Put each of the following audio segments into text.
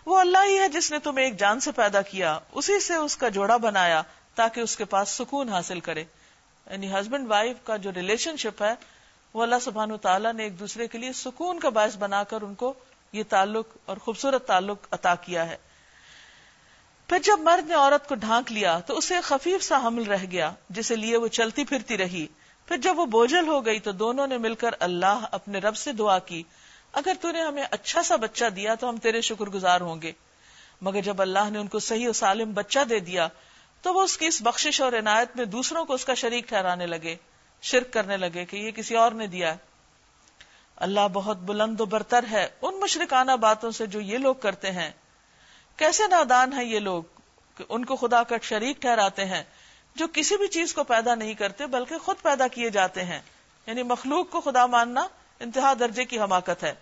وہ اللہ ہی ہے جس نے تمہیں ایک جان سے پیدا کیا، اسی سے اس کا جوڑا بنایا تاکہ اس کے پاس سکون حاصل کرے. یعنی ہسبینڈ وائف کا جو ریلیشن شپ ہے وہ اللہ سبحانہ وتعالیٰ نے ایک دوسرے کے لیے سکون کا باعث بنا کر ان کو یہ تعلق اور خوبصورت تعلق عطا کیا ہے. پھر جب مرد نے عورت کو ڈھانک لیا تو اسے ایک خفیف سا حمل رہ گیا جسے لیے وہ چلتی پھرتی رہی. پھر جب وہ بوجھل ہو گئی تو دونوں نے مل کر اللہ اپنے رب سے دعا کی، اگر تو نے ہمیں اچھا سا بچہ دیا تو ہم تیرے شکر گزار ہوں گے. مگر جب اللہ نے ان کو صحیح و سالم بچہ دے دیا تو وہ اس کی اس بخشش اور عنایت میں دوسروں کو اس کا شریک ٹھہرانے لگے، شرک کرنے لگے کہ یہ کسی اور نے دیا. اللہ بہت بلند و برتر ہے ان مشرکانہ باتوں سے جو یہ لوگ کرتے ہیں. کیسے نادان ہیں یہ لوگ کہ ان کو خدا کا شریک ٹھہراتے ہیں جو کسی بھی چیز کو پیدا نہیں کرتے بلکہ خود پیدا کیے جاتے ہیں. یعنی مخلوق کو خدا ماننا انتہا درجے کی حماقت ہے،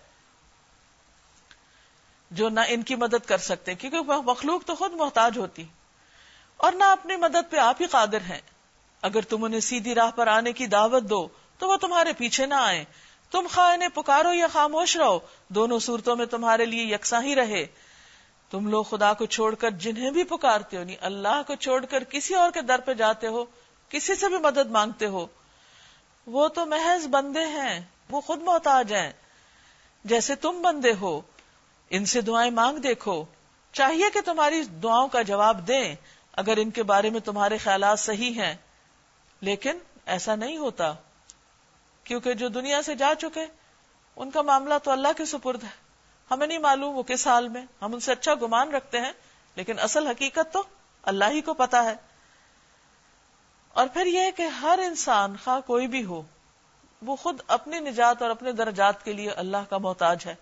جو نہ ان کی مدد کر سکتے کیونکہ مخلوق تو خود محتاج ہوتی اور نہ اپنی مدد پہ آپ ہی قادر ہیں. اگر تم انہیں سیدھی راہ پر آنے کی دعوت دو تو وہ تمہارے پیچھے نہ آئیں. تم خواہ انہیں پکارو یا خاموش رہو، دونوں صورتوں میں تمہارے لیے یکساں ہی رہے. تم لوگ خدا کو چھوڑ کر جنہیں بھی پکارتے ہو، نہیں اللہ کو چھوڑ کر کسی اور کے در پہ جاتے ہو، کسی سے بھی مدد مانگتے ہو، وہ تو محض بندے ہیں، وہ خود محتاج ہیں جیسے تم بندے ہو. ان سے دعائیں مانگ دیکھو، چاہیے کہ تمہاری دعاؤں کا جواب دیں اگر ان کے بارے میں تمہارے خیالات صحیح ہیں. لیکن ایسا نہیں ہوتا کیونکہ جو دنیا سے جا چکے ان کا معاملہ تو اللہ کے سپرد ہے. ہمیں نہیں معلوم وہ کس حال میں، ہم ان سے اچھا گمان رکھتے ہیں لیکن اصل حقیقت تو اللہ ہی کو پتا ہے. اور پھر یہ کہ ہر انسان خواہ کوئی بھی ہو وہ خود اپنی نجات اور اپنے درجات کے لیے اللہ کا محتاج ہے.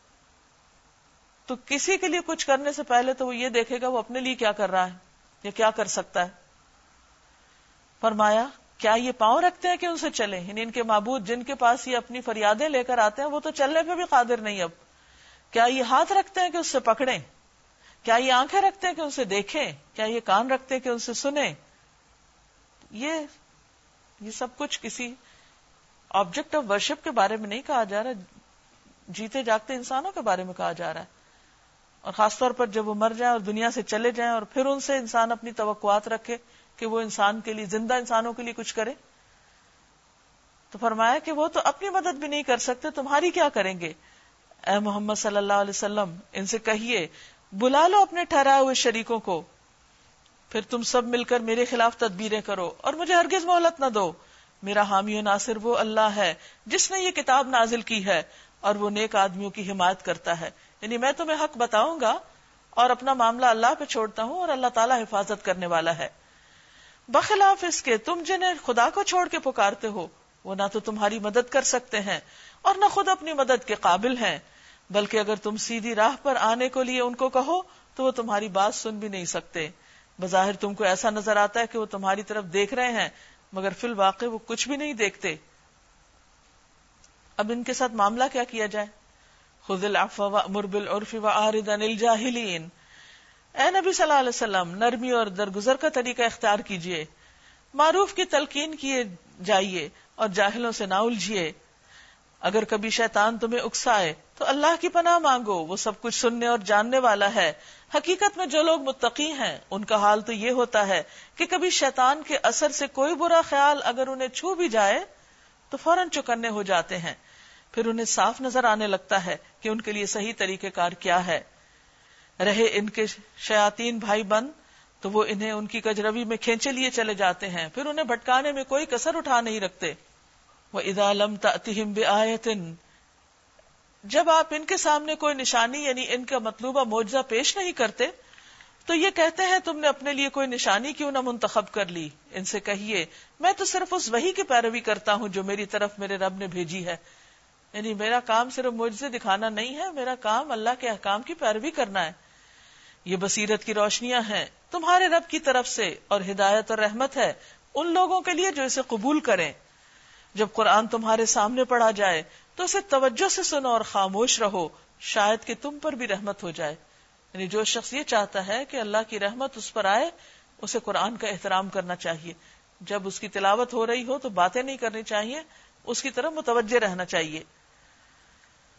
تو کسی کے لیے کچھ کرنے سے پہلے تو وہ یہ دیکھے گا وہ اپنے لیے کیا کر رہا ہے یا کیا کر سکتا ہے. فرمایا کیا یہ پاؤں رکھتے ہیں کہ ان سے چلیں؟ یعنی ان کے معبود جن کے پاس یہ اپنی فریادیں لے کر آتے ہیں وہ تو چلنے پہ بھی قادر نہیں. اب کیا یہ ہاتھ رکھتے ہیں کہ اس سے پکڑیں؟ کیا یہ آنکھیں رکھتے ہیں کہ ان سے دیکھیں؟ کیا یہ کان رکھتے ہیں کہ ان سے سنیں؟ یہ سب کچھ کسی آبجیکٹ آف ورشپ کے بارے میں نہیں کہا جا رہا، جیتے جاگتے انسانوں کے بارے میں کہا جا رہا ہے. اور خاص طور پر جب وہ مر جائیں اور دنیا سے چلے جائیں اور پھر ان سے انسان اپنی توقعات رکھے کہ وہ انسان کے لیے، زندہ انسانوں کے لیے کچھ کرے. تو فرمایا کہ وہ تو اپنی مدد بھی نہیں کر سکتے، تمہاری کیا کریں گے؟ اے محمد صلی اللہ علیہ وسلم ان سے کہیے بلا لو اپنے ٹھہرائے ہوئے شریکوں کو، پھر تم سب مل کر میرے خلاف تدبیریں کرو اور مجھے ہرگز مہلت نہ دو. میرا حامی و ناصر وہ اللہ ہے جس نے یہ کتاب نازل کی ہے اور وہ نیک آدمیوں کی حمایت کرتا ہے. یعنی میں تمہیں حق بتاؤں گا اور اپنا معاملہ اللہ پہ چھوڑتا ہوں اور اللہ تعالیٰ حفاظت کرنے والا ہے. بخلاف اس کے تم جنہیں خدا کو چھوڑ کے پکارتے ہو وہ نہ تو تمہاری مدد کر سکتے ہیں اور نہ خود اپنی مدد کے قابل ہیں، بلکہ اگر تم سیدھی راہ پر آنے کو لیے ان کو کہو تو وہ تمہاری بات سن بھی نہیں سکتے. بظاہر تم کو ایسا نظر آتا ہے کہ وہ تمہاری طرف دیکھ رہے ہیں مگر فی الواقع وہ کچھ بھی نہیں دیکھتے. اب ان کے ساتھ معاملہ کیا کیا جائے؟ خذ العفو وامر بالعرف واعرض عن الجاہلین. اے نبی صلی اللہ علیہ وسلم نرمی اور درگزر کا طریقہ اختیار کیجئے، معروف کی تلقین کیے جائیے اور جاہلوں سے نہ الجھیے. اگر کبھی شیطان تمہیں اکسائے تو اللہ کی پناہ مانگو، وہ سب کچھ سننے اور جاننے والا ہے. حقیقت میں جو لوگ متقی ہیں ان کا حال تو یہ ہوتا ہے کہ کبھی شیطان کے اثر سے کوئی برا خیال اگر انہیں چھو بھی جائے تو فوراً چوکنے ہو جاتے ہیں، پھر انہیں صاف نظر آنے لگتا ہے کہ ان کے لیے صحیح طریقہ کار کیا ہے. رہے ان کے شیاطین بھائی بند تو وہ انہیں ان کی کجروی میں کھینچے لیے چلے جاتے ہیں، پھر انہیں بھٹکانے میں کوئی کسر اٹھا نہیں رکھتے. وَإِذَا لَمْ تَأْتِهِمْ بِآيَةٍ جب آپ ان کے سامنے کوئی نشانی یعنی ان کا مطلوبہ معجزہ پیش نہیں کرتے تو یہ کہتے ہیں تم نے اپنے لیے کوئی نشانی کیوں نہ منتخب کر لی. ان سے کہیے میں تو صرف اس وحی کی پیروی کرتا ہوں جو میری طرف میرے رب نے بھیجی ہے. یعنی میرا کام صرف معجزے دکھانا نہیں ہے، میرا کام اللہ کے احکام کی پیروی کرنا ہے. یہ بصیرت کی روشنیاں ہیں تمہارے رب کی طرف سے اور ہدایت اور رحمت ہے ان لوگوں کے لیے جو اسے قبول کریں. جب قرآن تمہارے سامنے پڑھا جائے تو اسے توجہ سے سنو اور خاموش رہو، شاید کہ تم پر بھی رحمت ہو جائے. یعنی جو شخص یہ چاہتا ہے کہ اللہ کی رحمت اس پر آئے اسے قرآن کا احترام کرنا چاہیے. جب اس کی تلاوت ہو رہی ہو تو باتیں نہیں کرنی چاہیے، اس کی طرف متوجہ رہنا چاہیے.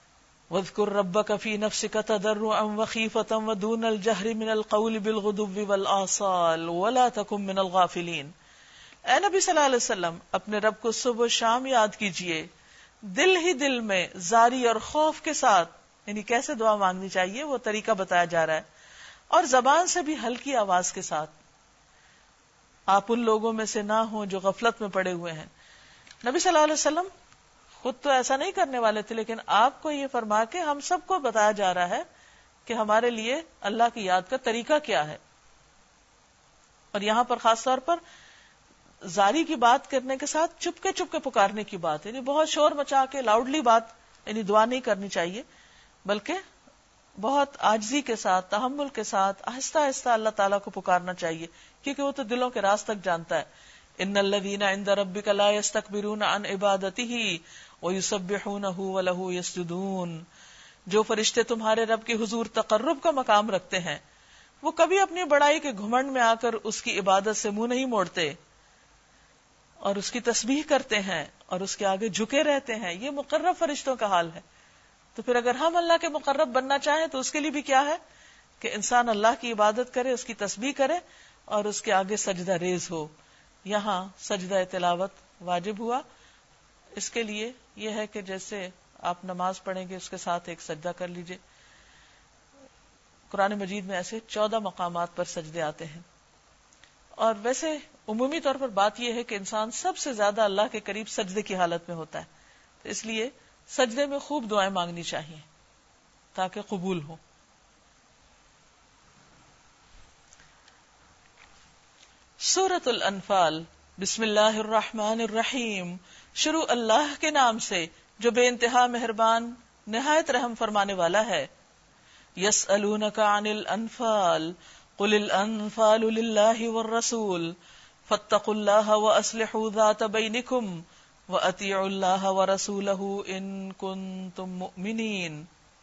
وَاذْكُرْ رَبَّكَ فِي نَفْسِكَ تَضَرُّعًا وَخِيفَةً وَدُونَ الْجَهْرِ مِنَ الْقَوْلِ بِالْغُدُوِّ وَالْآصَالِ وَلَا تَكُن مِّنَ الْغَافِلِينَ۔ اے نبی صلی اللہ علیہ وسلم، اپنے رب کو صبح و شام یاد کیجئے، دل ہی دل میں زاری اور خوف کے ساتھ، یعنی کیسے دعا مانگنی چاہیے وہ طریقہ بتایا جا رہا ہے، اور زبان سے بھی ہلکی آواز کے ساتھ۔ آپ ان لوگوں میں سے نہ ہوں جو غفلت میں پڑے ہوئے ہیں۔ نبی صلی اللہ علیہ وسلم خود تو ایسا نہیں کرنے والے تھے، لیکن آپ کو یہ فرما کے ہم سب کو بتایا جا رہا ہے کہ ہمارے لیے اللہ کی یاد کا طریقہ کیا ہے۔ اور یہاں پر خاص طور پر زاری کی بات کرنے کے ساتھ چپ کے پکارنے کی بات، یعنی بہت شور مچا کے لاؤڈلی بات، یعنی دعا نہیں کرنی چاہیے، بلکہ بہت عاجزی کے ساتھ، تحمل کے ساتھ، آہستہ آہستہ اللہ تعالیٰ کو پکارنا چاہیے، کیونکہ وہ تو دلوں کے راز تک جانتا ہے۔ ان الذین عند ربک لا یستکبرون عن عبادتہ ویسبحونہ ولہ یسجدون۔ جو فرشتے تمہارے رب کے حضور تقرب کا مقام رکھتے ہیں، وہ کبھی اپنی بڑائی کے گھمنڈ میں آ کر اس کی عبادت سے منہ نہیں موڑتے، اور اس کی تسبیح کرتے ہیں اور اس کے آگے جھکے رہتے ہیں۔ یہ مقرب فرشتوں کا حال ہے۔ تو پھر اگر ہم اللہ کے مقرب بننا چاہیں تو اس کے لیے بھی کیا ہے کہ انسان اللہ کی عبادت کرے، اس کی تسبیح کرے اور اس کے آگے سجدہ ریز ہو۔ یہاں سجدہ تلاوت واجب ہوا، اس کے لیے یہ ہے کہ جیسے آپ نماز پڑھیں گے اس کے ساتھ ایک سجدہ کر لیجئے۔ قرآن مجید میں ایسے 14 مقامات پر سجدے آتے ہیں، اور ویسے عمومی طور پر بات یہ ہے کہ انسان سب سے زیادہ اللہ کے قریب سجدے کی حالت میں ہوتا ہے، تو اس لیے سجدے میں خوب دعائیں مانگنی چاہیے تاکہ قبول ہو۔ سورۃ الانفال، بسم اللہ الرحمن الرحیم، شروع اللہ کے نام سے جو بے انتہا مہربان نہایت رحم فرمانے والا ہے۔ یسألونک عن الانفال قل الانفال للہ والرسول فاتقوا اللہ واصلحوا ذات بینکم وَأَطِيعُوا اللَّهَ وَرَسُولَهُ إِن كُنتُم مُؤْمِنِينَ۔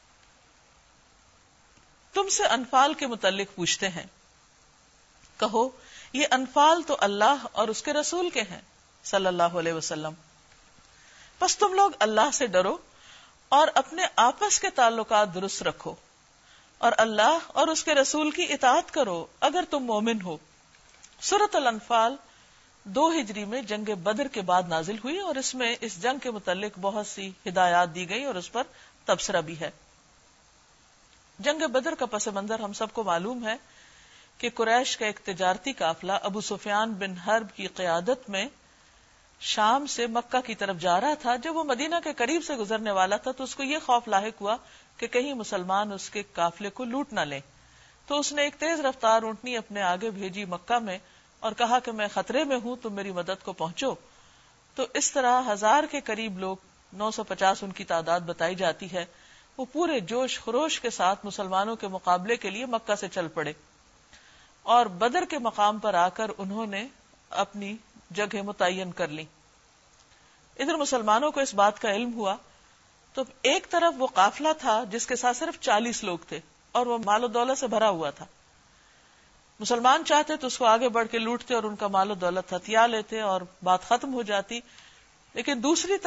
تم سے انفال کے متعلق پوچھتے ہیں، کہو یہ انفال تو اللہ اور اس کے رسول کے ہیں صلی اللہ علیہ وسلم، پس تم لوگ اللہ سے ڈرو اور اپنے آپس کے تعلقات درست رکھو، اور اللہ اور اس کے رسول کی اطاعت کرو اگر تم مومن ہو۔ سورۃ الانفال 2 ہجری میں جنگ بدر کے بعد نازل ہوئی، اور اس میں اس جنگ کے متعلق بہت سی ہدایات دی گئی اور اس پر تبصرہ بھی ہے۔ جنگ بدر کا پس منظر ہم سب کو معلوم ہے کہ قریش کا ایک تجارتی قافلہ ابو سفیان بن حرب کی قیادت میں شام سے مکہ کی طرف جا رہا تھا۔ جب وہ مدینہ کے قریب سے گزرنے والا تھا تو اس کو یہ خوف لاحق ہوا کہ کہیں مسلمان اس کے قافلے کو لوٹ نہ لیں، تو اس نے ایک تیز رفتار اونٹنی اپنے آگے بھیجی مکہ میں اور کہا کہ میں خطرے میں ہوں، تم میری مدد کو پہنچو۔ تو اس طرح 1000 کے قریب لوگ، 950 ان کی تعداد بتائی جاتی ہے، وہ پورے جوش خروش کے ساتھ مسلمانوں کے مقابلے کے لیے مکہ سے چل پڑے، اور بدر کے مقام پر آ کر انہوں نے اپنی جگہ متعین کر لی۔ ادھر مسلمانوں کو اس بات کا علم ہوا تو ایک طرف وہ قافلہ تھا جس کے ساتھ صرف 40 لوگ تھے اور وہ مال و دولت سے بھرا ہوا تھا۔ مسلمان چاہتے تو اس کو آگے بڑھ کے لوٹتے اور ان کا مال و دولت ہتھیا لیتے اور بات ختم ہو جاتی، لیکن دوسری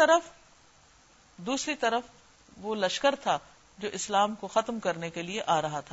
طرف وہ لشکر تھا جو اسلام کو ختم کرنے کے لیے آ رہا تھا۔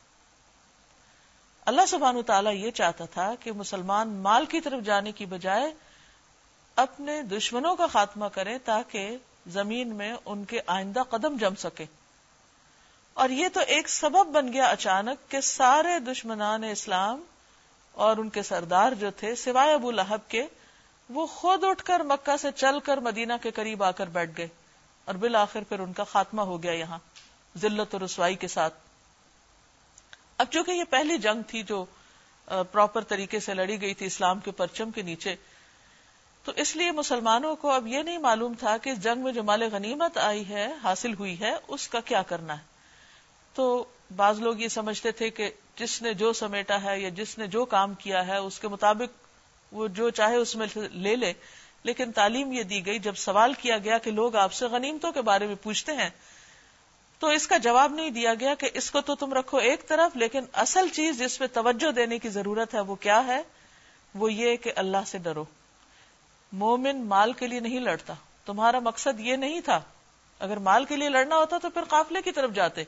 اللہ سبحانہ وتعالی یہ چاہتا تھا کہ مسلمان مال کی طرف جانے کی بجائے اپنے دشمنوں کا خاتمہ کریں تاکہ زمین میں ان کے آئندہ قدم جم سکے، اور یہ تو ایک سبب بن گیا اچانک کہ سارے دشمنان اسلام اور ان کے سردار جو تھے سوائے ابو لہب کے، وہ خود اٹھ کر مکہ سے چل کر مدینہ کے قریب آ کر بیٹھ گئے، اور بالآخر پھر ان کا خاتمہ ہو گیا یہاں ذلت و رسوائی کے ساتھ۔ اب چونکہ یہ پہلی جنگ تھی جو پراپر طریقے سے لڑی گئی تھی اسلام کے پرچم کے نیچے، تو اس لیے مسلمانوں کو اب یہ نہیں معلوم تھا کہ اس جنگ میں جو مال غنیمت آئی ہے، حاصل ہوئی ہے، اس کا کیا کرنا ہے۔ تو بعض لوگ یہ سمجھتے تھے کہ جس نے جو سمیٹا ہے یا جس نے جو کام کیا ہے اس کے مطابق وہ جو چاہے اس میں لے لے، لیکن تعلیم یہ دی گئی، جب سوال کیا گیا کہ لوگ آپ سے غنیمتوں کے بارے میں پوچھتے ہیں تو اس کا جواب نہیں دیا گیا کہ اس کو تو تم رکھو ایک طرف، لیکن اصل چیز جس پہ توجہ دینے کی ضرورت ہے وہ کیا ہے، وہ یہ کہ اللہ سے ڈرو۔ مومن مال کے لیے نہیں لڑتا، تمہارا مقصد یہ نہیں تھا، اگر مال کے لیے لڑنا ہوتا تو پھر قافلے کی طرف جاتے.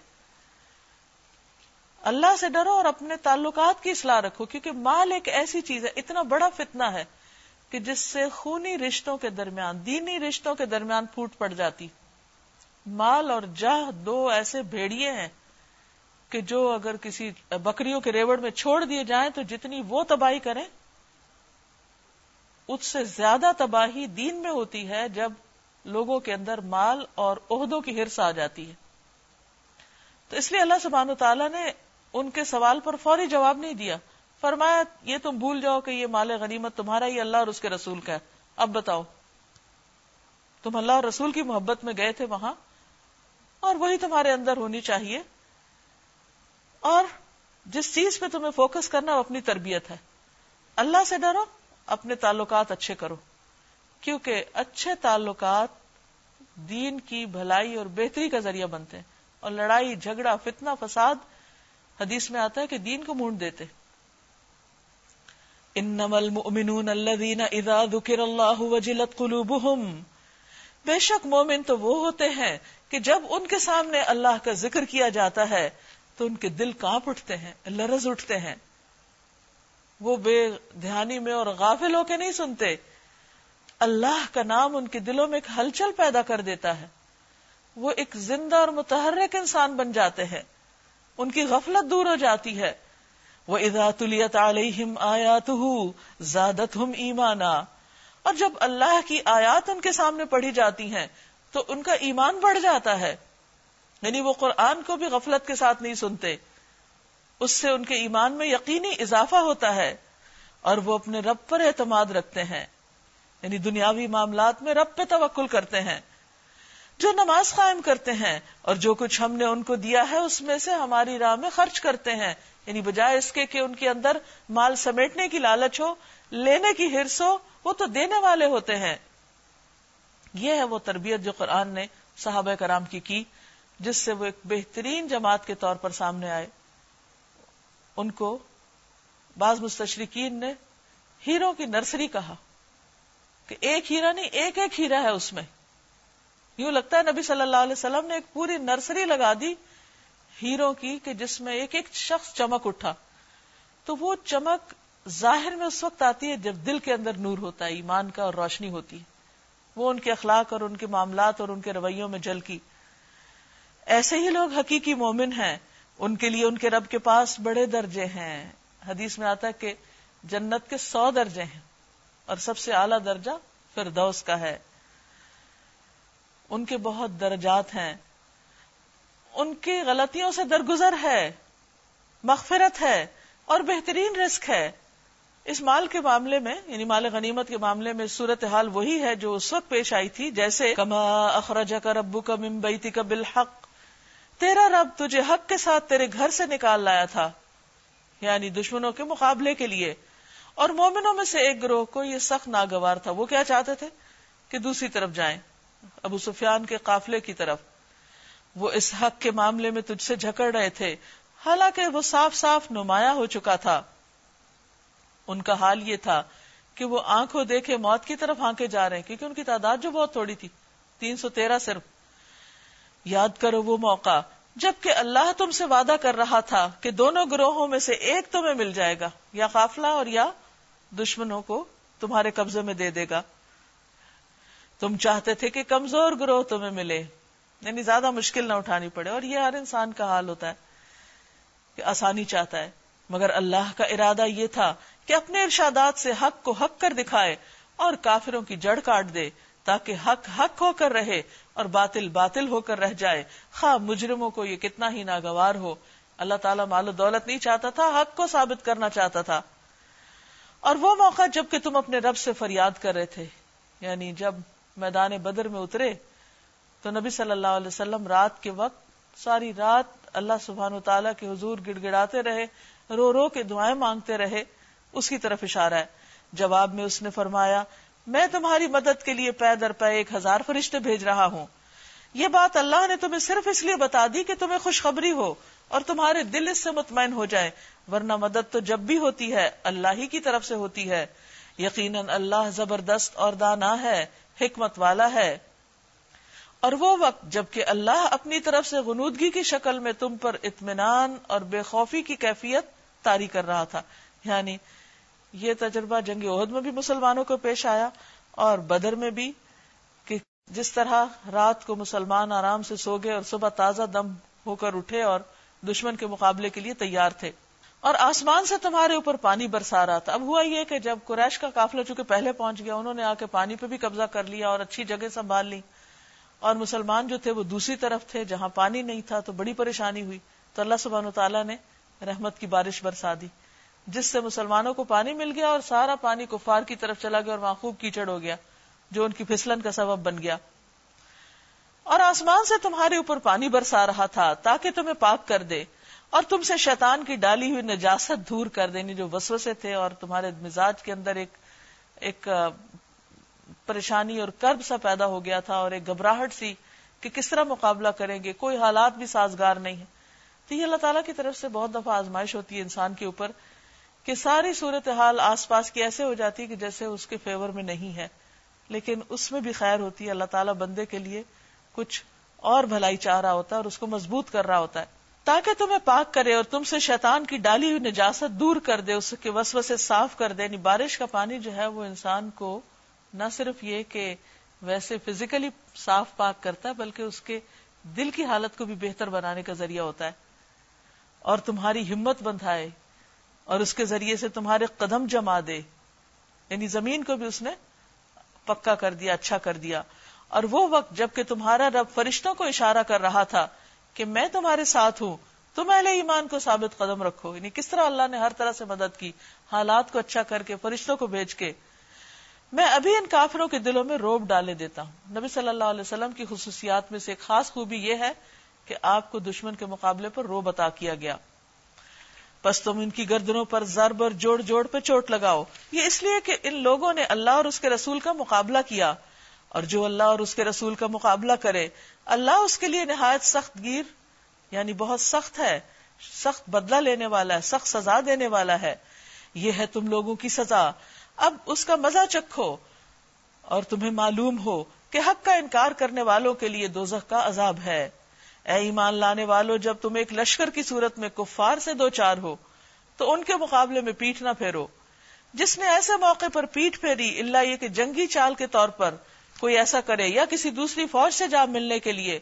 اللہ سے ڈرو اور اپنے تعلقات کی اصلاح رکھو، کیونکہ مال ایک ایسی چیز ہے، اتنا بڑا فتنہ ہے کہ جس سے خونی رشتوں کے درمیان، دینی رشتوں کے درمیان پھوٹ پڑ جاتی. مال اور جاہ دو ایسے بھیڑیے ہیں کہ جو اگر کسی بکریوں کے ریوڑ میں چھوڑ دیے جائیں تو جتنی وہ تباہی کریں، اس سے زیادہ تباہی دین میں ہوتی ہے جب لوگوں کے اندر مال اور عہدوں کی ہرس آ جاتی ہے. تو اس لیے اللہ سبحانہ وتعالیٰ نے ان کے سوال پر فوری جواب نہیں دیا. فرمایا یہ تم بھول جاؤ کہ یہ مال غنیمت تمہارا ہی اللہ اور اس کے رسول کا ہے. اب بتاؤ، تم اللہ اور رسول کی محبت میں گئے تھے وہاں، اور وہی تمہارے اندر ہونی چاہیے. اور جس چیز پہ تمہیں فوکس کرنا وہ اپنی تربیت ہے. اللہ سے ڈرو، اپنے تعلقات اچھے کرو، کیونکہ اچھے تعلقات دین کی بھلائی اور بہتری کا ذریعہ بنتے ہیں، اور لڑائی جھگڑا فتنہ فساد حدیث میں آتا ہے کہ دین کو مونڈ دیتے. انما المؤمنون الذین اذا ذکر اللہ وجلت قلوبہم، بے شک مومن تو وہ ہوتے ہیں کہ جب ان کے سامنے اللہ کا ذکر کیا جاتا ہے تو ان کے دل کانپ اٹھتے ہیں، لرز اٹھتے ہیں. وہ بے دھیانی میں اور غافل ہو کے نہیں سنتے، اللہ کا نام ان کے دلوں میں ایک ہلچل پیدا کر دیتا ہے. وہ ایک زندہ اور متحرک انسان بن جاتے ہیں، ان کی غفلت دور ہو جاتی ہے. وَإِذَا تُلِيَتْ عَلَيْهِمْ آيَاتُهُ زَادَتْهُمْ إِيمَانًا، اور جب اللہ کی آیات ان کے سامنے پڑھی جاتی ہیں تو ان کا ایمان بڑھ جاتا ہے. یعنی وہ قرآن کو بھی غفلت کے ساتھ نہیں سنتے، اس سے ان کے ایمان میں یقینی اضافہ ہوتا ہے، اور وہ اپنے رب پر اعتماد رکھتے ہیں، یعنی دنیاوی معاملات میں رب پہ توکل کرتے ہیں. جو نماز قائم کرتے ہیں اور جو کچھ ہم نے ان کو دیا ہے اس میں سے ہماری راہ میں خرچ کرتے ہیں، یعنی بجائے اس کے کہ ان کے اندر مال سمیٹنے کی لالچ ہو، لینے کی ہرس ہو، وہ تو دینے والے ہوتے ہیں. یہ ہے وہ تربیت جو قرآن نے صحابہ کرام کی، جس سے وہ ایک بہترین جماعت کے طور پر سامنے آئے. ان کو بعض مستشرقین نے ہیروں کی نرسری کہا کہ ایک ہیرا نہیں، ایک ایک ہیرا ہے اس میں. یوں لگتا ہے نبی صلی اللہ علیہ وسلم نے ایک پوری نرسری لگا دی ہیروں کی کہ جس میں ایک ایک شخص چمک اٹھا. تو وہ چمک ظاہر میں اس وقت آتی ہے جب دل کے اندر نور ہوتا ہے، ایمان کا، اور روشنی ہوتی ہے. وہ ان کے اخلاق اور ان کے معاملات اور ان کے رویوں میں جھلکی. ایسے ہی لوگ حقیقی مومن ہیں، ان کے لیے ان کے رب کے پاس بڑے درجے ہیں. حدیث میں آتا ہے کہ جنت کے 100 درجے ہیں اور سب سے اعلیٰ درجہ فردوس کا ہے. ان کے بہت درجات ہیں، ان کی غلطیوں سے درگزر ہے، مغفرت ہے اور بہترین رزق ہے. اس مال کے معاملے میں، یعنی مال غنیمت کے معاملے میں صورتحال وہی ہے جو اس وقت پیش آئی تھی، جیسے کما اخرجک ربک من بیتک بالحق، تیرا رب تجھے حق کے ساتھ تیرے گھر سے نکال لایا تھا، یعنی دشمنوں کے مقابلے کے لیے. اور مومنوں میں سے ایک گروہ کو یہ سخت ناگوار تھا. وہ کیا چاہتے تھے کہ دوسری طرف جائیں، ابو سفیان کے قافلے کی طرف. وہ اس حق کے معاملے میں تجھ سے جھکڑ رہے تھے، حالانکہ وہ صاف صاف نمایاں ہو چکا تھا. ان کا حال یہ تھا کہ وہ آنکھوں دیکھے موت کی طرف ہانکے جا رہے ہیں، کیونکہ ان کی تعداد جو بہت تھوڑی تھی، 313 صرف. یاد کرو وہ موقع جبکہ اللہ تم سے وعدہ کر رہا تھا کہ دونوں گروہوں میں سے ایک تمہیں مل جائے گا، یا قافلہ اور یا دشمنوں کو تمہارے قبضے میں دے دے گا. تم چاہتے تھے کہ کمزور گروہ تمہیں ملے، یعنی زیادہ مشکل نہ اٹھانی پڑے. اور یہ ہر انسان کا حال ہوتا ہے کہ آسانی چاہتا ہے، مگر اللہ کا ارادہ یہ تھا کہ اپنے ارشادات سے حق کو حق کر دکھائے اور کافروں کی جڑ کاٹ دے، تاکہ حق حق ہو کر رہے اور باطل باطل ہو کر رہ جائے، خواہ مجرموں کو یہ کتنا ہی ناگوار ہو. اللہ تعالیٰ مال و دولت نہیں چاہتا تھا، حق کو ثابت کرنا چاہتا تھا. اور وہ موقع جب کہ تم اپنے رب سے فریاد کر رہے تھے، یعنی جب میدان بدر میں اترے تو نبی صلی اللہ علیہ وسلم رات کے وقت ساری رات اللہ سبحانہ وتعالیٰ کے حضور گڑ گڑاتے رہے، رو رو کے دعائیں مانگتے رہے. اس کی طرف اشارہ ہے. جواب میں اس نے فرمایا، میں تمہاری مدد کے لیے پے در پے 1000 فرشتے بھیج رہا ہوں. یہ بات اللہ نے تمہیں صرف اس لیے بتا دی کہ تمہیں خوشخبری ہو اور تمہارے دل اس سے مطمئن ہو جائے، ورنہ مدد تو جب بھی ہوتی ہے اللہ ہی کی طرف سے ہوتی ہے. یقیناً اللہ زبردست اور دانا ہے، حکمت والا ہے. اور وہ وقت جب کہ اللہ اپنی طرف سے غنودگی کی شکل میں تم پر اطمینان اور بے خوفی کی کیفیت طاری کر رہا تھا. یعنی یہ تجربہ جنگ احد میں بھی مسلمانوں کو پیش آیا اور بدر میں بھی، کہ جس طرح رات کو مسلمان آرام سے سو گئے اور صبح تازہ دم ہو کر اٹھے اور دشمن کے مقابلے کے لیے تیار تھے. اور آسمان سے تمہارے اوپر پانی برسا رہا تھا. اب ہوا یہ کہ جب قریش کا قافلہ چونکہ پہلے پہنچ گیا، انہوں نے آ کے پانی پہ بھی قبضہ کر لیا اور اچھی جگہ سنبھال لی، اور مسلمان جو تھے وہ دوسری طرف تھے جہاں پانی نہیں تھا، تو بڑی پریشانی ہوئی. تو اللہ سبحانہ وتعالیٰ نے رحمت کی بارش برسا دی، جس سے مسلمانوں کو پانی مل گیا اور سارا پانی کفار کی طرف چلا گیا اور وہاں خوب کیچڑ ہو گیا جو ان کی پھسلن کا سبب بن گیا. اور آسمان سے تمہارے اوپر پانی برسا رہا تھا تاکہ تمہیں پاک کر دے اور تم سے شیطان کی ڈالی ہوئی نجاست دور کر دینی، جو وسوسے تھے اور تمہارے مزاج کے اندر ایک پریشانی اور کرب سا پیدا ہو گیا تھا اور ایک گھبراہٹ سی کہ کس طرح مقابلہ کریں گے، کوئی حالات بھی سازگار نہیں ہے. تو یہ اللہ تعالیٰ کی طرف سے بہت دفعہ آزمائش ہوتی ہے انسان کے اوپر کہ ساری صورتحال آس پاس کی ایسے ہو جاتی ہے کہ جیسے اس کے فیور میں نہیں ہے، لیکن اس میں بھی خیر ہوتی ہے. اللہ تعالیٰ بندے کے لیے کچھ اور بھلائی چاہ رہا ہوتا ہے اور اس کو مضبوط کر رہا ہوتا ہے تاکہ تمہیں پاک کرے اور تم سے شیطان کی ڈالی ہوئی نجاست دور کر دے، اس کے وسوسے صاف کر دے. یعنی بارش کا پانی جو ہے وہ انسان کو نہ صرف یہ کہ ویسے فزیکلی صاف پاک کرتا ہے بلکہ اس کے دل کی حالت کو بھی بہتر بنانے کا ذریعہ ہوتا ہے اور تمہاری ہمت بندھائے اور اس کے ذریعے سے تمہارے قدم جما دے. یعنی زمین کو بھی اس نے پکا کر دیا، اچھا کر دیا. اور وہ وقت جب کہ تمہارا رب فرشتوں کو اشارہ کر رہا تھا کہ میں تمہارے ساتھ ہوں، تم اہل ایمان کو ثابت قدم رکھو. یعنی کس طرح اللہ نے ہر طرح سے مدد کی، حالات کو اچھا کر کے، فرشتوں کو بھیج کے. میں ابھی ان کافروں کے دلوں میں روب ڈالے دیتا ہوں. نبی صلی اللہ علیہ وسلم کی خصوصیات میں سے ایک خاص خوبی یہ ہے کہ آپ کو دشمن کے مقابلے پر روب عطا کیا گیا. پس تم ان کی گردنوں پر ضرب اور جوڑ جوڑ پہ چوٹ لگاؤ. یہ اس لیے کہ ان لوگوں نے اللہ اور اس کے رسول کا مقابلہ کیا، اور جو اللہ اور اس کے رسول کا مقابلہ کرے اللہ اس کے لیے نہایت سخت گیر، یعنی بہت سخت ہے، سخت بدلہ لینے والا ہے، سخت سزا دینے والا ہے. یہ ہے تم لوگوں کی سزا، اب اس کا مزہ چکھو اور تمہیں معلوم ہو کہ حق کا انکار کرنے والوں کے لیے دوزخ کا عذاب ہے. اے ایمان لانے والو، جب تم ایک لشکر کی صورت میں کفار سے دو چار ہو تو ان کے مقابلے میں پیٹھ نہ پھیرو. جس نے ایسے موقع پر پیٹھ پھیری الا یہ کہ جنگی چال کے طور پر کوئی ایسا کرے یا کسی دوسری فوج سے جا ملنے کے لیے،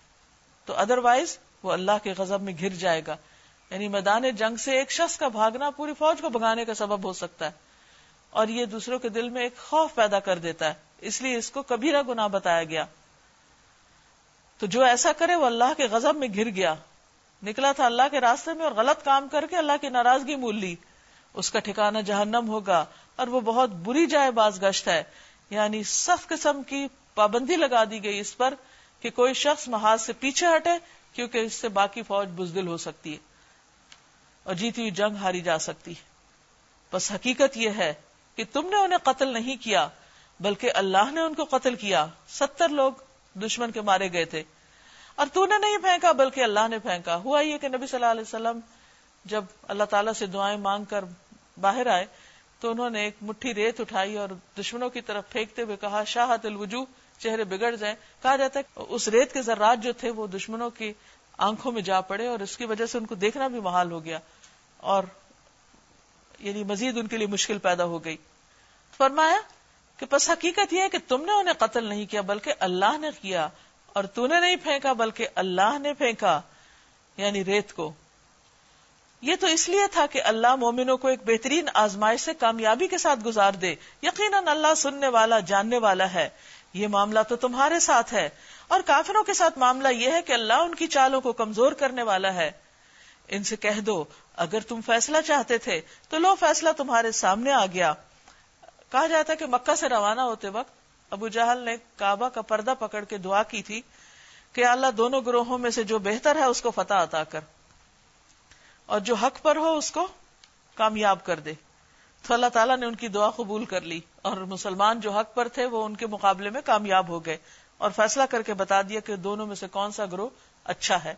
تو ادروائز وہ اللہ کے غضب میں گھر جائے گا. یعنی میدان جنگ سے ایک شخص کا بھاگنا پوری فوج کو بھگانے کا سبب ہو سکتا ہے، اور یہ دوسروں کے دل میں ایک خوف پیدا کر دیتا ہے، اس لیے اس کو کبیرہ گناہ بتایا گیا. تو جو ایسا کرے وہ اللہ کے غضب میں گھر گیا، نکلا تھا اللہ کے راستے میں اور غلط کام کر کے اللہ کی ناراضگی مول لی، اس کا ٹھکانہ جہنم ہوگا اور وہ بہت بری جائے باز گشت ہے. یعنی سخت قسم کی پابندی لگا دی گئی اس پر کہ کوئی شخص محاذ سے پیچھے ہٹے، کیونکہ اس سے باقی فوج بزدل ہو سکتی ہے اور جیتی ہوئی جنگ ہاری جا سکتی ہے. بس حقیقت یہ ہے کہ تم نے انہیں قتل نہیں کیا بلکہ اللہ نے ان کو قتل کیا. 70 لوگ دشمن کے مارے گئے تھے اور تو نے نہیں پھینکا بلکہ اللہ نے پھینکا. ہوا یہ کہ نبی صلی اللہ علیہ وسلم جب اللہ تعالیٰ سے دعائیں مانگ کر باہر آئے تو انہوں نے ایک مٹھی ریت اٹھائی اور دشمنوں کی طرف پھینکتے ہوئے کہا شاہت الوجوہ، چہرے بگڑ جائیں. کہا جاتا ہے اس ریت کے ذرات جو تھے وہ دشمنوں کی آنکھوں میں جا پڑے اور اس کی وجہ سے ان کو دیکھنا بھی محال ہو گیا اور یعنی مزید ان کے لیے مشکل پیدا ہو گئی. فرمایا کہ پس حقیقت یہ ہے کہ تم نے انہیں قتل نہیں کیا بلکہ اللہ نے کیا، اور تو نے نہیں پھینکا بلکہ اللہ نے پھینکا، یعنی ریت کو. یہ تو اس لیے تھا کہ اللہ مومنوں کو ایک بہترین آزمائش سے کامیابی کے ساتھ گزار دے. یقیناً اللہ سننے والا جاننے والا ہے. یہ معاملہ تو تمہارے ساتھ ہے اور کافروں کے ساتھ معاملہ یہ ہے کہ اللہ ان کی چالوں کو کمزور کرنے والا ہے. ان سے کہہ دو اگر تم فیصلہ چاہتے تھے تو لو فیصلہ تمہارے سامنے آ گیا. کہا جاتا ہے کہ مکہ سے روانہ ہوتے وقت ابو جہل نے کعبہ کا پردہ پکڑ کے دعا کی تھی کہ اللہ دونوں گروہوں میں سے جو بہتر ہے اس کو فتح عطا کر اور جو حق پر ہو اس کو کامیاب کر دے. تو اللہ تعالیٰ نے ان کی دعا قبول کر لی اور مسلمان جو حق پر تھے وہ ان کے مقابلے میں کامیاب ہو گئے اور فیصلہ کر کے بتا دیا کہ دونوں میں سے کون سا گروہ اچھا ہے.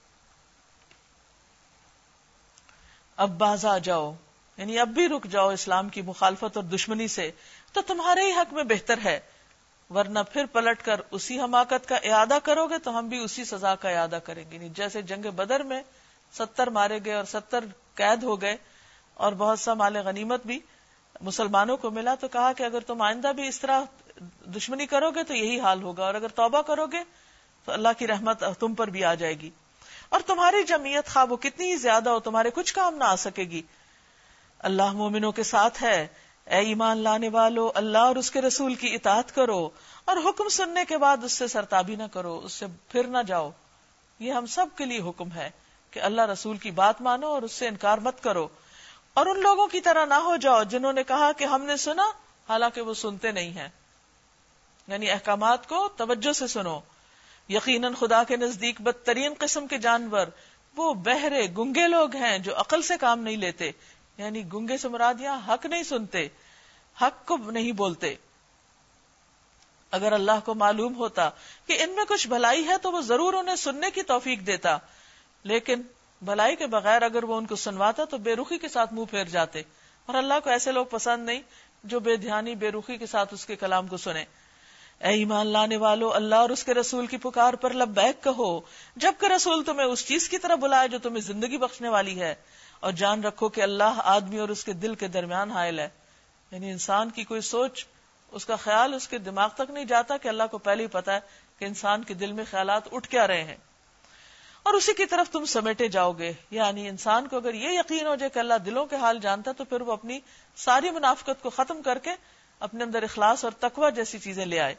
اب باز آ جاؤ، یعنی اب بھی رک جاؤ اسلام کی مخالفت اور دشمنی سے، تو تمہارے ہی حق میں بہتر ہے. ورنہ پھر پلٹ کر اسی حماقت کا اعادہ کرو گے تو ہم بھی اسی سزا کا اعادہ کریں گے. جیسے جنگ بدر میں 70 مارے گئے اور 70 قید ہو گئے اور بہت سا مال غنیمت بھی مسلمانوں کو ملا، تو کہا کہ اگر تم آئندہ بھی اس طرح دشمنی کرو گے تو یہی حال ہوگا، اور اگر توبہ کرو گے تو اللہ کی رحمت تم پر بھی آ جائے گی، اور تمہاری جمعیت خواہ وہ کتنی ہی زیادہ ہو تمہارے کچھ کام نہ آ سکے گی. اللہ مومنوں کے ساتھ ہے. اے ایمان لانے والو، اللہ اور اس کے رسول کی اطاعت کرو اور حکم سننے کے بعد اس سے سرتابی نہ کرو، اس سے پھر نہ جاؤ. یہ ہم سب کے لیے حکم ہے کہ اللہ رسول کی بات مانو اور اس سے انکار مت کرو، اور ان لوگوں کی طرح نہ ہو جاؤ جنہوں نے کہا کہ ہم نے سنا حالانکہ وہ سنتے نہیں ہیں. یعنی احکامات کو توجہ سے سنو. یقیناً خدا کے نزدیک بدترین قسم کے جانور وہ بہرے گنگے لوگ ہیں جو عقل سے کام نہیں لیتے. یعنی گنگے سے مراد یہاں حق نہیں سنتے، حق کو نہیں بولتے. اگر اللہ کو معلوم ہوتا کہ ان میں کچھ بھلائی ہے تو وہ ضرور انہیں سننے کی توفیق دیتا، لیکن بھلائی کے بغیر اگر وہ ان کو سنواتا تو بے رخی کے ساتھ منہ پھیر جاتے، اور اللہ کو ایسے لوگ پسند نہیں جو بے دھیانی بے رخی کے ساتھ اس کے کلام کو سنے. اے ایمان لانے والو، اللہ اور اس کے رسول کی پکار پر لبیک کہو جب کہ رسول تمہیں اس چیز کی طرف بلائے جو تمہیں زندگی بخشنے والی ہے، اور جان رکھو کہ اللہ آدمی اور اس کے دل کے درمیان حائل ہے. یعنی انسان کی کوئی سوچ، اس کا خیال اس کے دماغ تک نہیں جاتا کہ اللہ کو پہلے ہی پتا ہے کہ انسان کے دل میں خیالات اٹھ کیا رہے ہیں، اور اسی کی طرف تم سمیٹے جاؤ گے. یعنی انسان کو اگر یہ یقین ہو جائے کہ اللہ دلوں کے حال جانتا تو پھر وہ اپنی ساری منافقت کو ختم کر کے اپنے اندر اخلاص اور تقوی جیسی چیزیں لے آئے.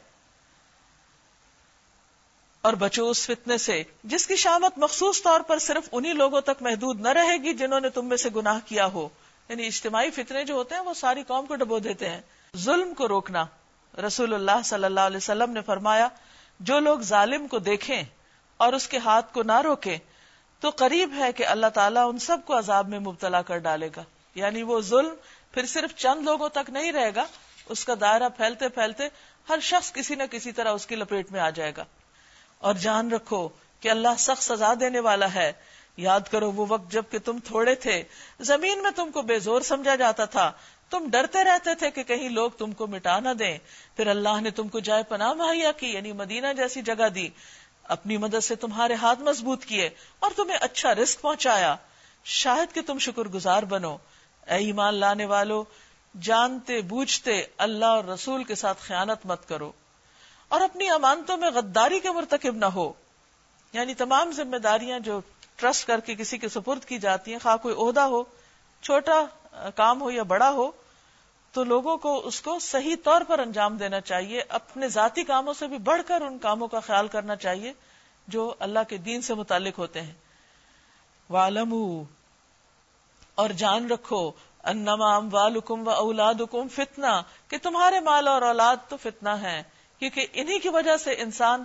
اور بچو اس فتنے سے جس کی شامت مخصوص طور پر صرف انہی لوگوں تک محدود نہ رہے گی جنہوں نے تم میں سے گناہ کیا ہو. یعنی اجتماعی فتنے جو ہوتے ہیں وہ ساری قوم کو ڈبو دیتے ہیں. ظلم کو روکنا. رسول اللہ صلی اللہ علیہ وسلم نے فرمایا، جو لوگ ظالم کو دیکھیں اور اس کے ہاتھ کو نہ روکیں تو قریب ہے کہ اللہ تعالیٰ ان سب کو عذاب میں مبتلا کر ڈالے گا. یعنی وہ ظلم پھر صرف چند لوگوں تک نہیں رہے گا، اس کا دائرہ پھیلتے پھیلتے ہر شخص کسی نہ کسی طرح اس کی لپیٹ میں آ جائے گا. اور جان رکھو کہ اللہ سخت سزا دینے والا ہے. یاد کرو وہ وقت جب کہ تم تھوڑے تھے، زمین میں تم کو بے زور سمجھا جاتا تھا، تم ڈرتے رہتے تھے کہ کہیں لوگ تم کو مٹا نہ دیں. پھر اللہ نے تم کو جائے پناہ مہیا کی، یعنی مدینہ جیسی جگہ دی، اپنی مدد سے تمہارے ہاتھ مضبوط کیے اور تمہیں اچھا رزق پہنچایا. شاید کہ تم شکر گزار بنو. اے ایمان لانے والو، جانتے بوجھتے اللہ اور رسول کے ساتھ خیانت مت کرو، اور اپنی امانتوں میں غداری کے مرتکب نہ ہو. یعنی تمام ذمہ داریاں جو ٹرسٹ کر کے کسی کے سپرد کی جاتی ہیں، خواہ کوئی عہدہ ہو، چھوٹا کام ہو یا بڑا ہو، تو لوگوں کو اس کو صحیح طور پر انجام دینا چاہیے. اپنے ذاتی کاموں سے بھی بڑھ کر ان کاموں کا خیال کرنا چاہیے جو اللہ کے دین سے متعلق ہوتے ہیں. وَاعْلَمُوا، اور جان رکھو، انما اموالکم و اولادکم فتنہ، کہ تمہارے مال اور اولاد تو فتنہ ہے، کیونکہ انہی کی وجہ سے انسان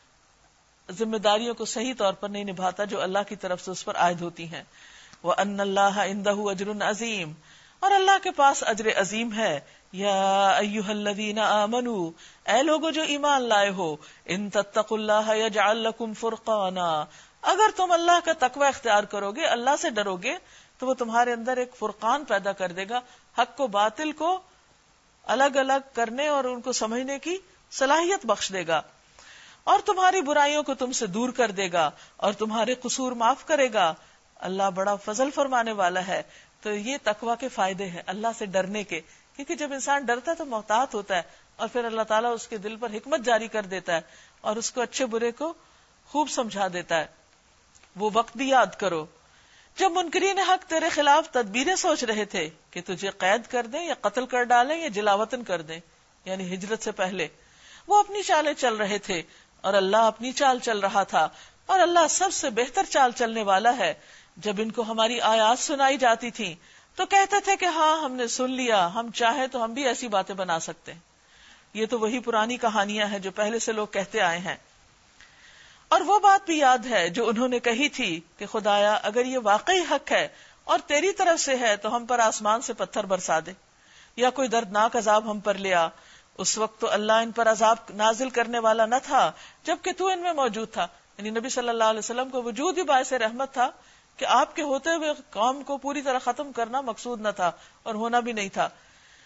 ذمہ داریوں کو صحیح طور پر نہیں نبھاتا جو اللہ کی طرف سے اس پر عائد ہوتی ہیں. وَأَنَّ اللَّهَ عِندَهُ أَجْرٌ عَظِيمٌ، اور اللہ کے پاس اجر عظیم ہے. یا ایھا الذین آمنوا، اے لوگو جو ایمان لائے ہو، ان تتقوا اللہ یجعل لکم فرقانا، اگر تم اللہ کا تقوی اختیار کرو گے، اللہ سے ڈرو گے، تو وہ تمہارے اندر ایک فرقان پیدا کر دے گا، حق کو باطل کو الگ الگ کرنے اور ان کو سمجھنے کی صلاحیت بخش دے گا، اور تمہاری برائیوں کو تم سے دور کر دے گا اور تمہارے قصور معاف کرے گا. اللہ بڑا فضل فرمانے والا ہے. تو یہ تقوی کے فائدے ہیں اللہ سے ڈرنے کے، کیونکہ جب انسان ڈرتا ہے تو محتاط ہوتا ہے، اور پھر اللہ تعالیٰ اس کے دل پر حکمت جاری کر دیتا ہے اور اس کو اچھے برے کو خوب سمجھا دیتا ہے. وہ وقت بھی یاد کرو جب منکرین حق تیرے خلاف تدبیریں سوچ رہے تھے کہ تجھے قید کر دیں یا قتل کر ڈالیں یا جلاوطن کر دیں، یعنی ہجرت سے پہلے. وہ اپنی چالیں چل رہے تھے اور اللہ اپنی چال چل رہا تھا، اور اللہ سب سے بہتر چال چلنے والا ہے. جب ان کو ہماری آیات سنائی جاتی تھی تو کہتے تھے کہ ہاں ہم نے سن لیا، ہم چاہیں تو ہم بھی ایسی باتیں بنا سکتے ہیں. یہ تو وہی پرانی کہانیاں ہیں جو پہلے سے لوگ کہتے آئے ہیں. اور وہ بات بھی یاد ہے جو انہوں نے کہی تھی کہ خدایا اگر یہ واقعی حق ہے اور تیری طرف سے ہے تو ہم پر آسمان سے پتھر برسا دے یا کوئی دردناک عذاب ہم پر لیا. اس وقت تو اللہ ان پر عذاب نازل کرنے والا نہ تھا جبکہ تو ان میں موجود تھا. یعنی نبی صلی اللہ علیہ وسلم کو وجود ہی باعث رحمت تھا کہ آپ کے ہوتے ہوئے قوم کو پوری طرح ختم کرنا مقصود نہ تھا اور ہونا بھی نہیں تھا.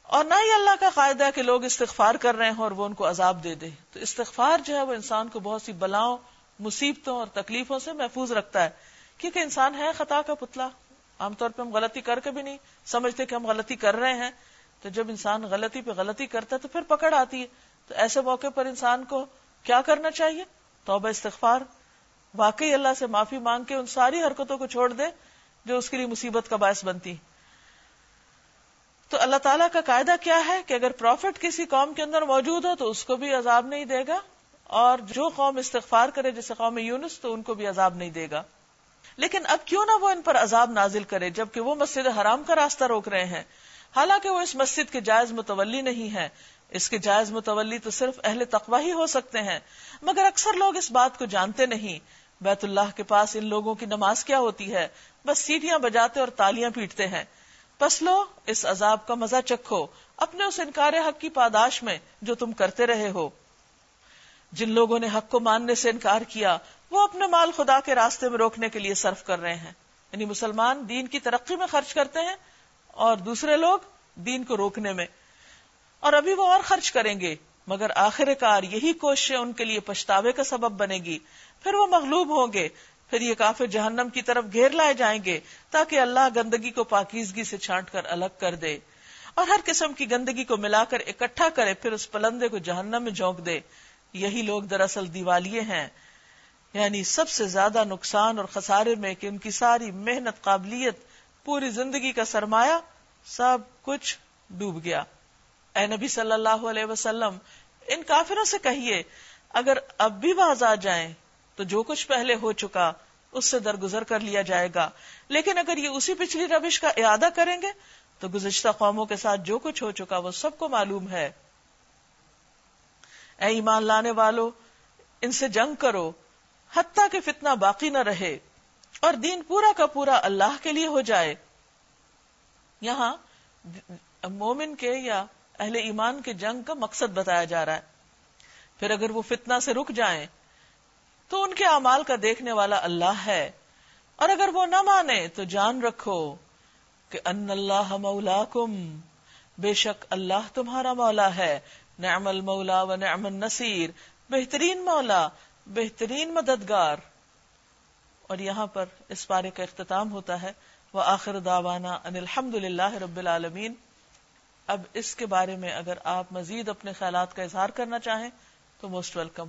اور نہ ہی اللہ کا قاعدہ ہے کہ لوگ استغفار کر رہے ہیں اور وہ ان کو عذاب دے دے. تو استغفار جو ہے وہ انسان کو بہت سی بلاؤں، مصیبتوں اور تکلیفوں سے محفوظ رکھتا ہے، کیونکہ انسان ہے خطا کا پتلا. عام طور پہ ہم غلطی کر کے بھی نہیں سمجھتے کہ ہم غلطی کر رہے ہیں. تو جب انسان غلطی پہ غلطی کرتا ہے تو پھر پکڑ آتی ہے. تو ایسے موقع پر انسان کو کیا کرنا چاہیے؟ توبہ استغفار، واقعی اللہ سے معافی مانگ کے ان ساری حرکتوں کو چھوڑ دے جو اس کے لیے مصیبت کا باعث بنتی. تو اللہ تعالیٰ کا قاعدہ کیا ہے کہ اگر پروفٹ کسی قوم کے اندر موجود ہو تو اس کو بھی عذاب نہیں دے گا، اور جو قوم استغفار کرے جیسے قوم یونس تو ان کو بھی عذاب نہیں دے گا. لیکن اب کیوں نہ وہ ان پر عذاب نازل کرے جبکہ وہ مسجد حرام کا راستہ روک رہے ہیں، حالانکہ وہ اس مسجد کے جائز متولی نہیں ہے. اس کے جائز متولی تو صرف اہل تقوی ہی ہو سکتے ہیں، مگر اکثر لوگ اس بات کو جانتے نہیں. بیت اللہ کے پاس ان لوگوں کی نماز کیا ہوتی ہے؟ بس سیٹیاں بجاتے اور تالیاں پیٹتے ہیں. پس لو اس عذاب کا مزہ چکھو اپنے اس انکار حق کی پاداش میں جو تم کرتے رہے ہو. جن لوگوں نے حق کو ماننے سے انکار کیا وہ اپنے مال خدا کے راستے میں روکنے کے لیے صرف کر رہے ہیں. یعنی مسلمان دین کی ترقی میں خرچ کرتے ہیں اور دوسرے لوگ دین کو روکنے میں، اور ابھی وہ اور خرچ کریں گے، مگر آخر کار یہی کوششیں ان کے لیے پچھتاوے کا سبب بنے گی. پھر وہ مغلوب ہوں گے، پھر یہ کافر جہنم کی طرف گھیر لائے جائیں گے تاکہ اللہ گندگی کو پاکیزگی سے چھانٹ کر الگ کر دے اور ہر قسم کی گندگی کو ملا کر اکٹھا کرے، پھر اس پلندے کو جہنم میں جھونک دے. یہی لوگ دراصل دیوالیے ہیں، یعنی سب سے زیادہ نقصان اور خسارے میں کہ ان کی ساری محنت، قابلیت، پوری زندگی کا سرمایہ سب کچھ ڈوب گیا. اے نبی صلی اللہ علیہ وسلم، ان کافروں سے کہیے اگر اب بھی باز آ جائیں تو جو کچھ پہلے ہو چکا اس سے درگزر کر لیا جائے گا، لیکن اگر یہ اسی پچھلی روش کا اعادہ کریں گے تو گزشتہ قوموں کے ساتھ جو کچھ ہو چکا وہ سب کو معلوم ہے. اے ایمان لانے والو، ان سے جنگ کرو حتیٰ کہ فتنہ باقی نہ رہے اور دین پورا کا پورا اللہ کے لیے ہو جائے. یہاں مومن کے یا اہل ایمان کے جنگ کا مقصد بتایا جا رہا ہے. پھر اگر وہ فتنہ سے رک جائیں تو ان کے اعمال کا دیکھنے والا اللہ ہے، اور اگر وہ نہ مانے تو جان رکھو کہ ان اللہ مولاکم، بے شک اللہ تمہارا مولا ہے. نعم المولا و نعم النصیر، بہترین مولا، بہترین مددگار. اور یہاں پر اس پارے کا اختتام ہوتا ہے وآخر دعوانا ان الحمد للہ رب العالمین. اب اس کے بارے میں اگر آپ مزید اپنے خیالات کا اظہار کرنا چاہیں تو موسٹ ویلکم.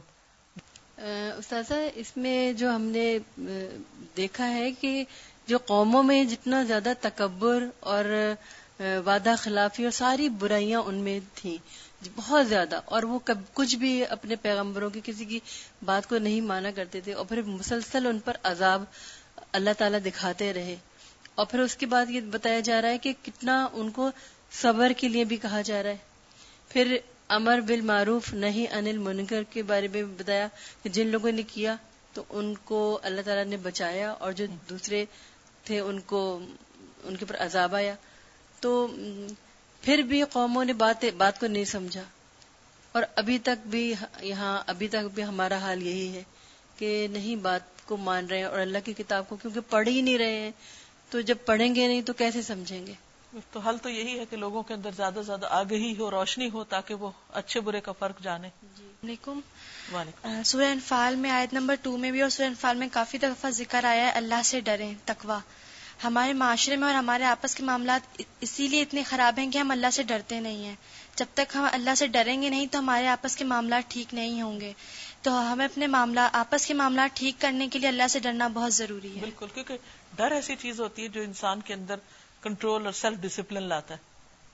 استاذہ، اس میں جو ہم نے دیکھا ہے کہ جو قوموں میں جتنا زیادہ تکبر اور وعدہ خلافی اور ساری برائیاں ان میں تھیں بہت زیادہ، اور وہ کچھ بھی اپنے پیغمبروں کی کسی کی بات کو نہیں مانا کرتے تھے، اور پھر مسلسل ان پر عذاب اللہ تعالیٰ دکھاتے رہے. اور پھر اس کے بعد یہ بتایا جا رہا ہے کہ کتنا ان کو صبر کے لیے بھی کہا جا رہا ہے. پھر امر بالمعروف نہی عن المنکر کے بارے میں بتایا کہ جن لوگوں نے کیا تو ان کو اللہ تعالیٰ نے بچایا، اور جو دوسرے تھے ان کے پر عذاب آیا. تو پھر بھی قوموں نے بات کو نہیں سمجھا، اور ابھی تک بھی ہمارا حال یہی ہے کہ نہیں بات کو مان رہے ہیں، اور اللہ کی کتاب کو کیونکہ پڑھ ہی نہیں رہے ہیں، تو جب پڑھیں گے نہیں تو کیسے سمجھیں گے؟ تو حل تو یہی ہے کہ لوگوں کے اندر زیادہ سے زیادہ آگہی ہو، روشنی ہو، تاکہ وہ اچھے برے کا فرق جانے. علیکم. وعلیکم. سورہ انفال میں آیت نمبر 2 میں بھی اور سورہ انفال میں کافی دفعہ ذکر آیا ہے اللہ سے ڈریں، تقوی. ہمارے معاشرے میں اور ہمارے آپس کے معاملات اسی لیے اتنے خراب ہیں کہ ہم اللہ سے ڈرتے نہیں ہیں. جب تک ہم اللہ سے ڈریں گے نہیں تو ہمارے آپس کے معاملات ٹھیک نہیں ہوں گے. تو ہمیں اپنے آپس کے معاملات ٹھیک کرنے کے لیے اللہ سے ڈرنا بہت ضروری ہے. بالکل، کیونکہ ڈر ایسی چیز ہوتی ہے جو انسان کے اندر کنٹرول اور سیلف ڈسپلن لاتا ہے.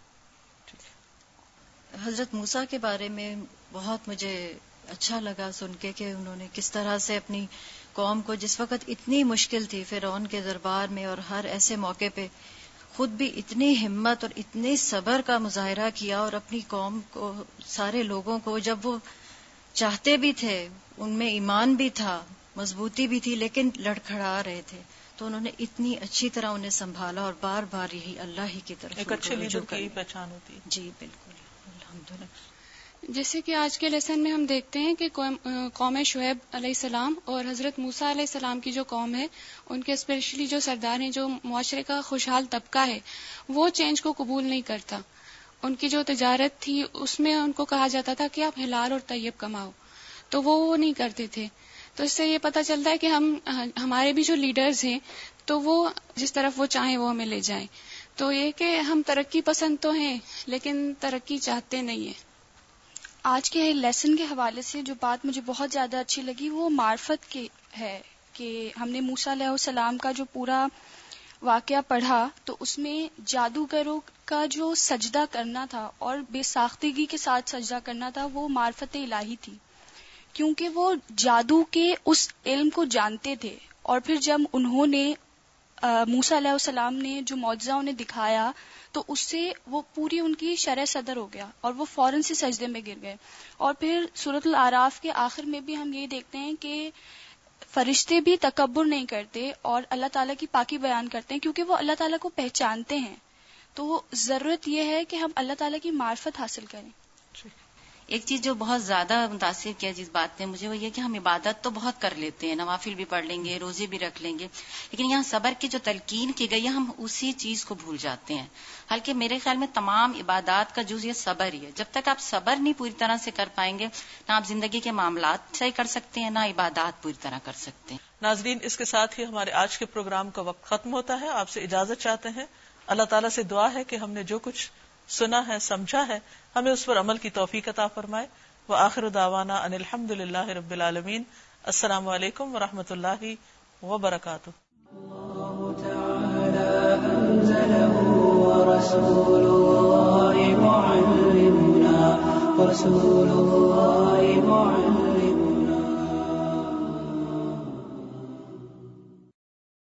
حضرت موسیٰ کے بارے میں بہت مجھے اچھا لگا سن کے کہ انہوں نے کس طرح سے اپنی قوم کو، جس وقت اتنی مشکل تھی فرعون کے دربار میں، اور ہر ایسے موقع پہ خود بھی اتنی ہمت اور اتنے صبر کا مظاہرہ کیا، اور اپنی قوم کو، سارے لوگوں کو، جب وہ چاہتے بھی تھے، ان میں ایمان بھی تھا، مضبوطی بھی تھی، لیکن لڑکھڑا رہے تھے، تو انہوں نے اتنی اچھی طرح انہیں سنبھالا، اور بار بار یہی اللہ ہی کی طرف ایک اچھے لیڈر کی پہچان ہوتی ہے. جی بالکل، الحمدللہ. جیسے کہ آج کے لیسن میں ہم دیکھتے ہیں کہ قوم شعیب علیہ السلام اور حضرت موسیٰ علیہ السلام کی جو قوم ہے، ان کے اسپیشلی جو سردار ہیں، جو معاشرے کا خوشحال طبقہ ہے، وہ چینج کو قبول نہیں کرتا. ان کی جو تجارت تھی اس میں ان کو کہا جاتا تھا کہ آپ حلال اور طیب کماؤ، تو وہ نہیں کرتے تھے. تو اس سے یہ پتہ چلتا ہے کہ ہمارے بھی جو لیڈرز ہیں تو وہ جس طرف وہ چاہیں وہ ہمیں لے جائیں. تو یہ کہ ہم ترقی پسند تو ہیں لیکن ترقی چاہتے نہیں ہیں. آج کے لیسن کے حوالے سے جو بات مجھے بہت زیادہ اچھی لگی وہ معرفت کی ہے کہ ہم نے موسیٰ علیہ السلام کا جو پورا واقعہ پڑھا تو اس میں جادوگروں کا جو سجدہ کرنا تھا اور بے ساختگی کے ساتھ سجدہ کرنا تھا وہ معرفت الہی تھی، کیونکہ وہ جادو کے اس علم کو جانتے تھے. اور پھر جب انہوں نے موسیٰ علیہ السلام نے جو معجزہ انہیں دکھایا تو اس سے وہ پوری ان کی شرح صدر ہو گیا اور وہ فوراً سے سجدے میں گر گئے. اور پھر سورۃ الاعراف کے آخر میں بھی ہم یہ دیکھتے ہیں کہ فرشتے بھی تکبر نہیں کرتے اور اللہ تعالیٰ کی پاکی بیان کرتے ہیں کیونکہ وہ اللہ تعالیٰ کو پہچانتے ہیں. تو ضرورت یہ ہے کہ ہم اللہ تعالیٰ کی معرفت حاصل کریں. ایک چیز جو بہت زیادہ متاثر کیا جس بات نے مجھے وہ یہ کہ ہم عبادت تو بہت کر لیتے ہیں، نوافل بھی پڑھ لیں گے، روزے بھی رکھ لیں گے، لیکن یہاں صبر کی جو تلقین کی گئی ہے ہم اسی چیز کو بھول جاتے ہیں. حالانکہ میرے خیال میں تمام عبادات کا جز یہ صبر ہی ہے. جب تک آپ صبر نہیں پوری طرح سے کر پائیں گے نہ آپ زندگی کے معاملات صحیح کر سکتے ہیں نہ عبادات پوری طرح کر سکتے ہیں. ناظرین، اس کے ساتھ ہی ہمارے آج کے پروگرام کا وقت ختم ہوتا ہے. آپ سے اجازت چاہتے ہیں. اللہ تعالیٰ سے دعا ہے کہ ہم نے جو کچھ سنا ہے سمجھا ہے ہمیں اس پر عمل کی توفیق عطا فرمائے. وآخر دعوانا ان الحمد للہ رب العالمین. السلام علیکم ورحمۃ اللہ وبرکاتہ. رسول الله معلمنا